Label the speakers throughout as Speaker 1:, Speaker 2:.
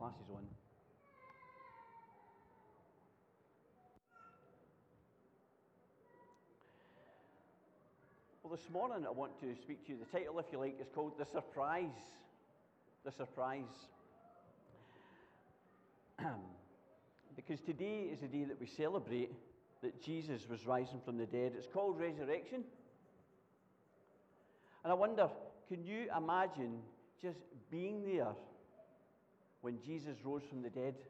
Speaker 1: Class is on. Well, this morning I want to speak to you. The title, if you like, is called The Surprise. The Surprise. Because today is the day that we celebrate that Jesus was rising from the dead. It's called Resurrection. And I wonder, can you imagine just being there when Jesus rose from the dead?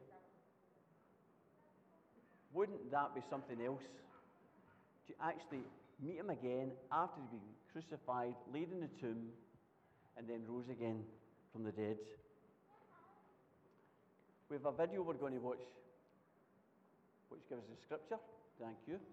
Speaker 1: Wouldn't that be something else? To actually meet him again after he'd been crucified, laid in the tomb, and then rose again from the dead. We have a video we're going to watch, which gives the scripture. Thank you.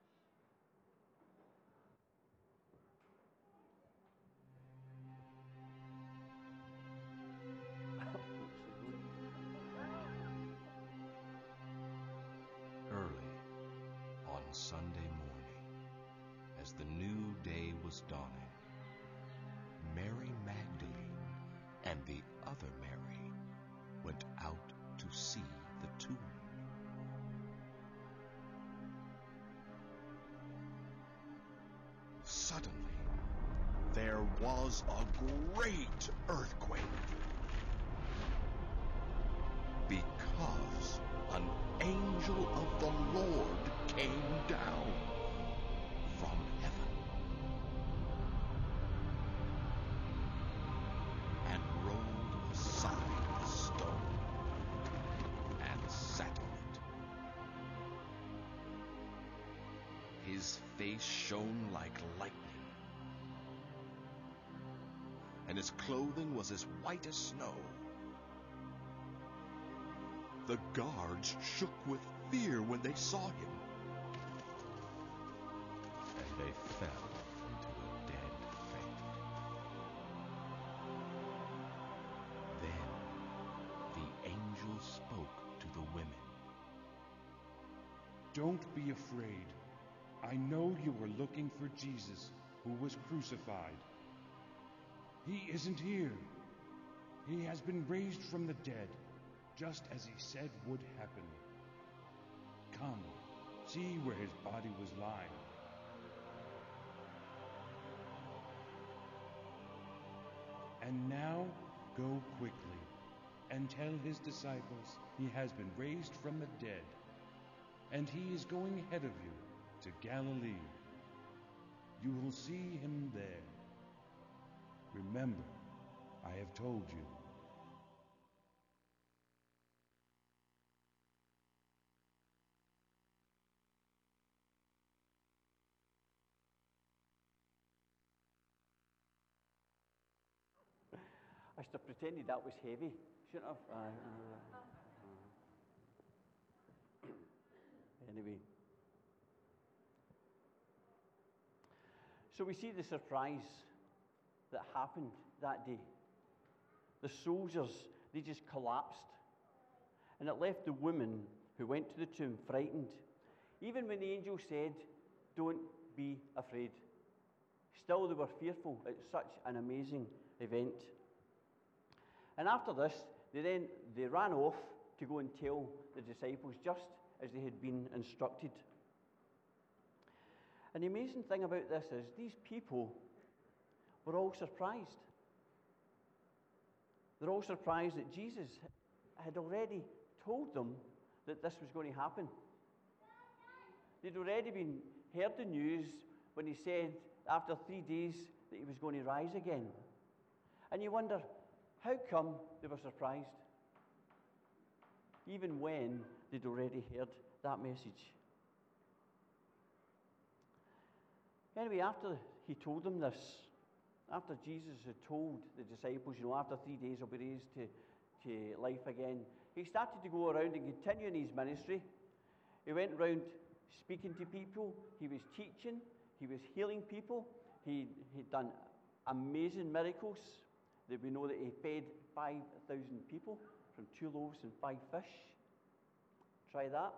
Speaker 2: Early on Sunday morning, as the new day was dawning, Mary Magdalene and the other Mary went out to see the tomb. Suddenly, there was a great earthquake, because an angel of the Lord came down from heaven and rolled aside the stone and sat on it. His face shone like lightning, and his clothing was as white as snow. The guards shook with fear when they saw him, and they fell into a dead faint. Then the angel spoke to the women.
Speaker 3: Don't be afraid. I know you are looking for Jesus, who was crucified. He isn't here. He has been raised from the dead, just as he said would happen. Come, see where his body was lying. And now go quickly and tell his disciples he has been raised from the dead, and he is going ahead of you to Galilee. You will see him there. Remember, I have told you.
Speaker 1: I should have pretended that was heavy, shouldn't I? Anyway. So we see the surprise that happened that day. The soldiers, they just collapsed. And it left the women who went to the tomb frightened. Even when the angel said, "Don't be afraid," still they were fearful at such an amazing event. And after this, they ran off to go and tell the disciples just as they had been instructed. And the amazing thing about this is these people were all surprised. They're all surprised that Jesus had already told them that this was going to happen. They'd already heard the news when he said after 3 days that he was going to rise again. And you wonder, how come they were surprised? Even when they'd already heard that message. Anyway, after he told them this, after Jesus had told the disciples, after 3 days he'll be raised to life again, he started to go around and continue in his ministry. He went around speaking to people, he was teaching, he was healing people, he'd done amazing miracles. That we know that he fed 5,000 people from 2 loaves and 5 fish. Try that.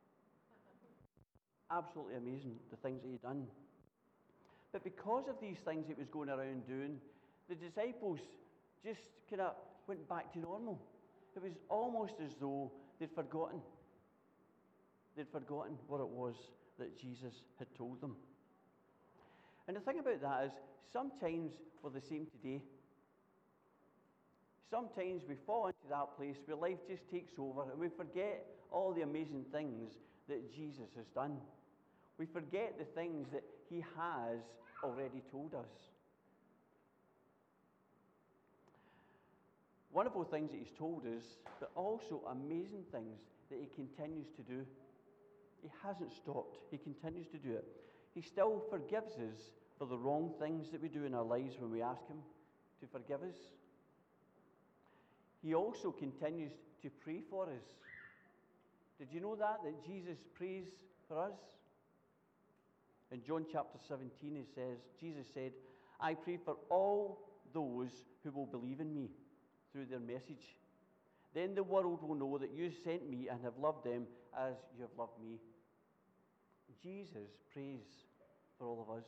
Speaker 1: Absolutely amazing, the things that he'd done. But because of these things he was going around doing, the disciples just kind of went back to normal. It was almost as though they'd forgotten. They'd forgotten what it was that Jesus had told them. And the thing about that is, sometimes we're the same today. Sometimes we fall into that place where life just takes over and we forget all the amazing things that Jesus has done. We forget the things that he has already told us. Wonderful things that he's told us, but also amazing things that he continues to do. He hasn't stopped. He continues to do it. He still forgives us for the wrong things that we do in our lives when we ask him to forgive us. He also continues to pray for us. Did you know that Jesus prays for us? In John chapter 17, it says, Jesus said, I pray for all those who will believe in me through their message. Then the world will know that you sent me and have loved them as you have loved me. Jesus prays for all of us.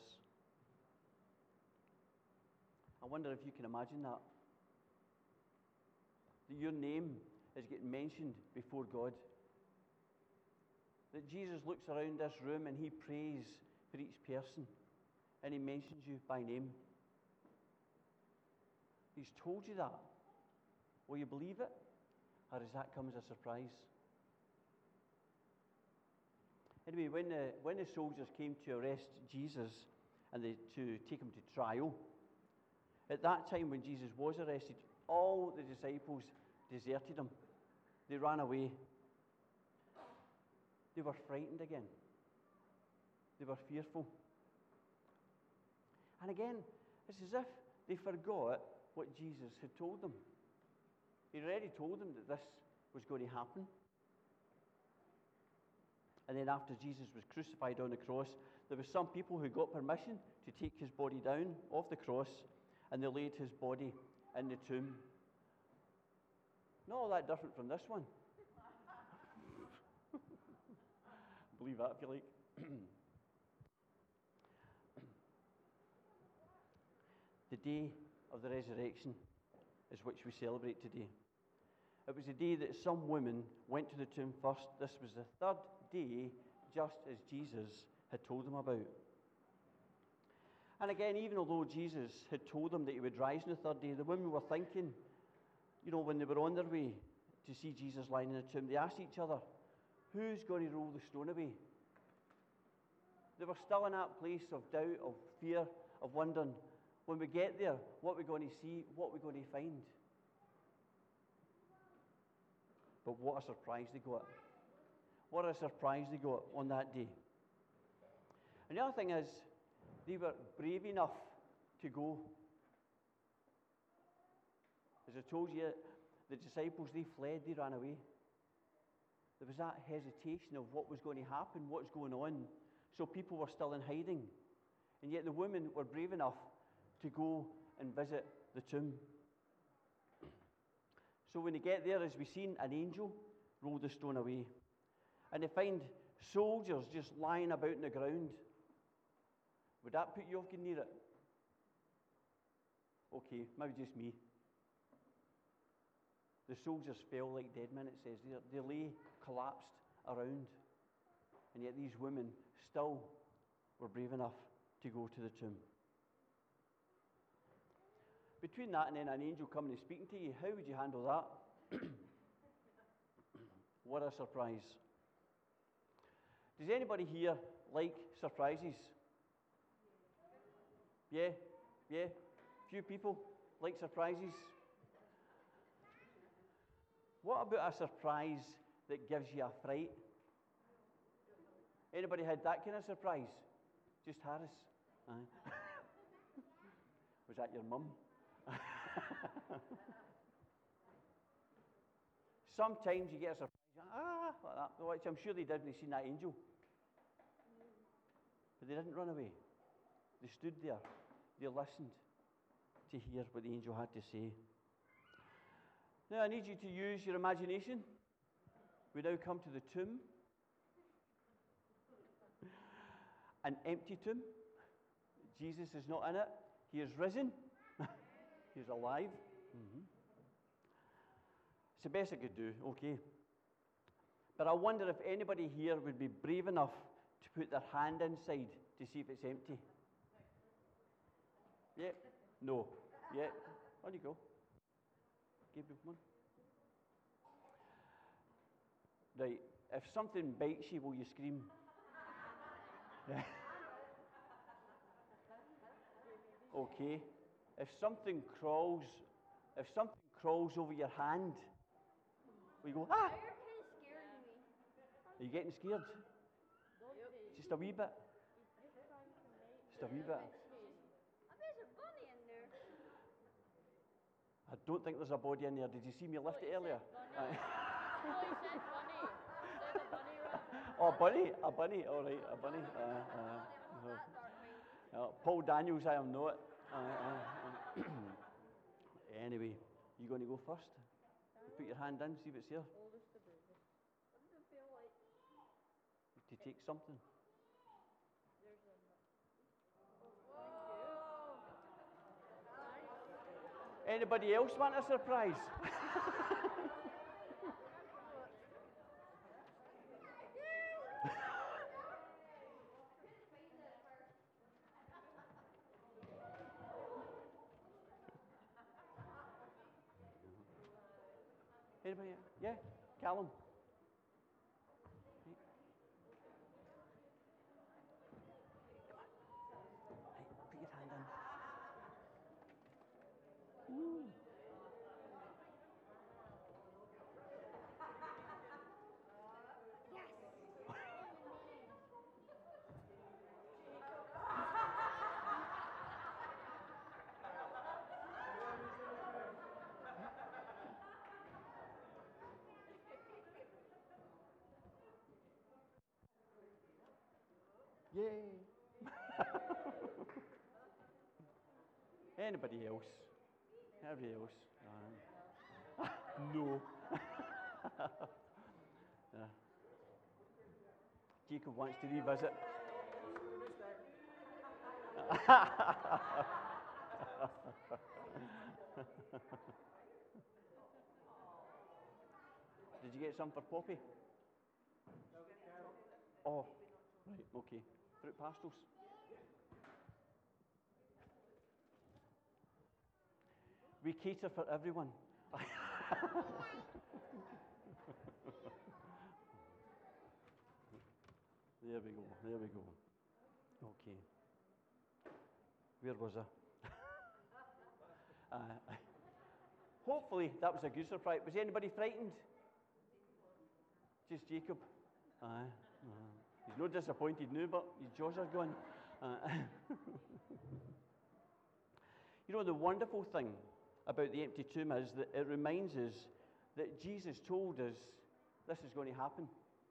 Speaker 1: I wonder if you can imagine that. That your name is getting mentioned before God. That Jesus looks around this room and he prays for each person. And he mentions you by name. He's told you that. Will you believe it? Or does that come as a surprise? Anyway, when the soldiers came to arrest Jesus and to take him to trial, at that time when Jesus was arrested, all the disciples deserted him. They ran away. They were frightened again. They were fearful. And again, it's as if they forgot what Jesus had told them. He already told them that this was going to happen. And then after Jesus was crucified on the cross, there were some people who got permission to take his body down off the cross, and they laid his body in the tomb. Not all that different from this one. Believe that if you like. The day of the resurrection is which we celebrate today. It was the day that some women went to the tomb first. This was the third day, just as Jesus had told them about. And again, even although Jesus had told them that he would rise on the third day, the women were thinking, when they were on their way to see Jesus lying in the tomb, they asked each other, who's going to roll the stone away? They were still in that place of doubt, of fear, of wondering, when we get there, what we're going to see, what we're going to find. But what a surprise they got. What a surprise they got on that day. And the other thing is, they were brave enough to go. As I told you, the disciples, they fled, they ran away. There was that hesitation of what was going to happen, what's going on. So people were still in hiding. And yet the women were brave enough to go and visit the tomb. So when they get there, as we've seen, an angel rolled the stone away. And they find soldiers just lying about in the ground. Would that put you off getting near it? Okay, maybe just me. The soldiers fell like dead men, it says. They lay collapsed around. And yet these women still were brave enough to go to the tomb. Between that and then an angel coming and speaking to you, how would you handle that? What a surprise. Does anybody here like surprises? Yeah? Few people like surprises. What about a surprise that gives you a fright? Anybody had that kind of surprise? Just Harris? Was that your mum? Sometimes you get a surprise, like that, which I'm sure they did when they seen that angel. But they didn't run away. They stood there. They listened to hear what the angel had to say. Now I need you to use your imagination. We now come to the tomb. An empty tomb. Jesus is not in it. He is risen. He's alive. It's the best I could do, okay. But I wonder if anybody here would be brave enough to put their hand inside to see if it's empty. Yeah? No. Yeah? On you go. Gabriel, come on. Right. If something bites you, will you scream? Okay. If something crawls over your hand, will you go, ah?
Speaker 4: You're kind of scaring me.
Speaker 1: Are you getting scared? Just a wee bit. Just a wee bit.
Speaker 4: I bet there's a bunny in there.
Speaker 1: I don't think there's a body in there. Did you see me lift it earlier?
Speaker 4: No, he said bunny. He said a bunny rabbit.
Speaker 1: Oh, bunny, a bunny. All right, a bunny. Paul Daniels, I am not. Anyway, you going to go first? Put your hand in, see if it's here.
Speaker 4: What does it feel like?
Speaker 1: To take something. Anybody else want a surprise? Anybody? Yeah, Callum. Right. Come on. Right, put your hand in. Ooh. Yay! Anybody else? Anybody else? No. Jacob wants to revisit. Did you get some for Poppy? Oh, right, okay. Fruit pastels. We cater for everyone. There we go, there we go. Okay. Where was I? Hopefully that was a good surprise. Was anybody frightened? Just Jacob? He's not disappointed now, but his jaws are gone. You know, the wonderful thing about the empty tomb is that it reminds us that Jesus told us this is going to happen.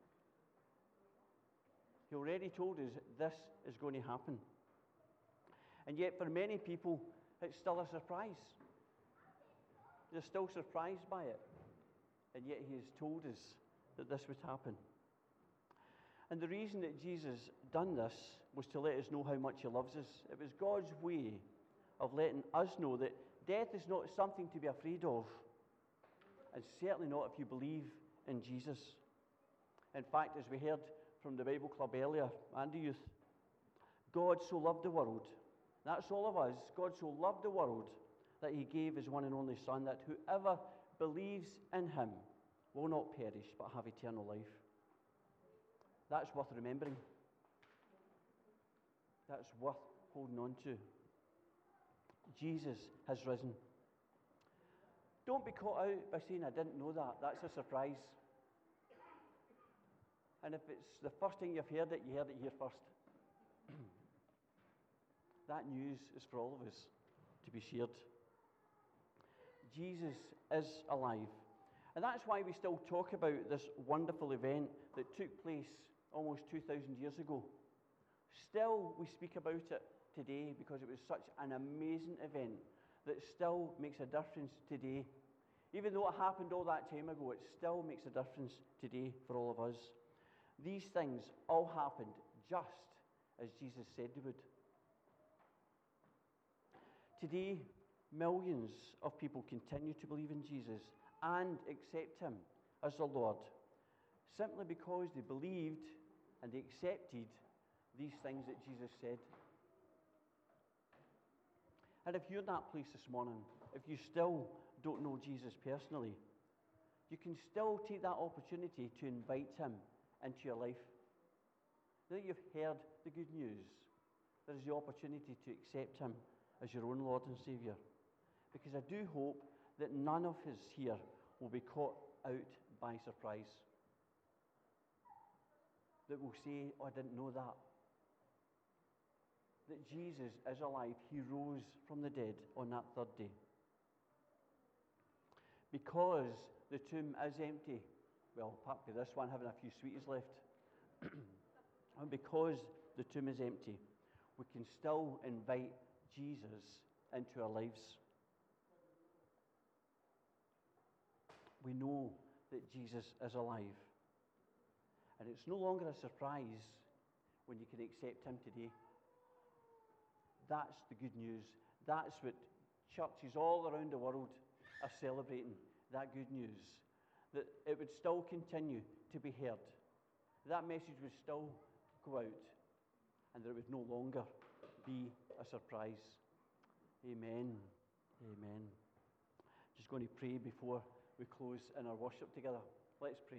Speaker 1: He already told us this is going to happen. And yet for many people, it's still a surprise. They're still surprised by it. And yet he has told us that this would happen. And the reason that Jesus done this was to let us know how much he loves us. It was God's way of letting us know that death is not something to be afraid of. And certainly not if you believe in Jesus. In fact, as we heard from the Bible Club earlier, and the youth, God so loved the world, that's all of us, God so loved the world that he gave his one and only Son, that whoever believes in him will not perish but have eternal life. That's worth remembering. That's worth holding on to. Jesus has risen. Don't be caught out by saying, I didn't know that. That's a surprise. And if it's the first thing you've heard it, you heard it here first. That news is for all of us to be shared. Jesus is alive. And that's why we still talk about this wonderful event that took place almost 2,000 years ago. Still, we speak about it today because it was such an amazing event that still makes a difference today. Even though it happened all that time ago, it still makes a difference today for all of us. These things all happened just as Jesus said they would. Today, millions of people continue to believe in Jesus and accept him as the Lord, simply because they believed and they accepted these things that Jesus said. And if you're in that place this morning, if you still don't know Jesus personally, you can still take that opportunity to invite him into your life. Now that you've heard the good news, there is the opportunity to accept him as your own Lord and Saviour. Because I do hope that none of us here will be caught out by surprise. That will say, oh, I didn't know that. That Jesus is alive. He rose from the dead on that third day. Because the tomb is empty, well, apart from this one having a few sweeties left, and because the tomb is empty, we can still invite Jesus into our lives. We know that Jesus is alive. And it's no longer a surprise when you can accept him today. That's the good news. That's what churches all around the world are celebrating, that good news. That it would still continue to be heard. That message would still go out. And that it would no longer be a surprise. Amen. Amen. Just going to pray before we close in our worship together. Let's pray.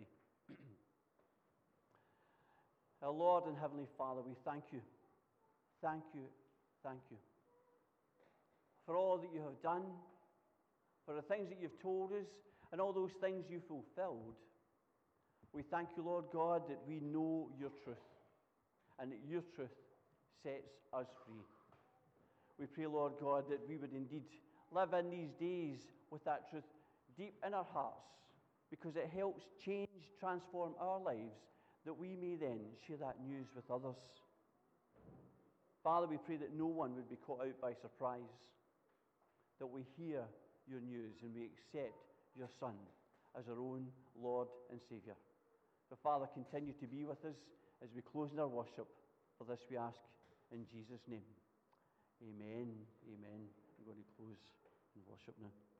Speaker 1: Our Lord and Heavenly Father, we thank you. Thank you. Thank you. For all that you have done, for the things that you've told us, and all those things you fulfilled. We thank you, Lord God, that we know your truth, and that your truth sets us free. We pray, Lord God, that we would indeed live in these days with that truth deep in our hearts, because it helps change, transform our lives, that we may then share that news with others. Father, we pray that no one would be caught out by surprise, that we hear your news and we accept your Son as our own Lord and Saviour. So, Father, continue to be with us as we close in our worship. For this we ask in Jesus' name. Amen. Amen. I'm going to close in worship now.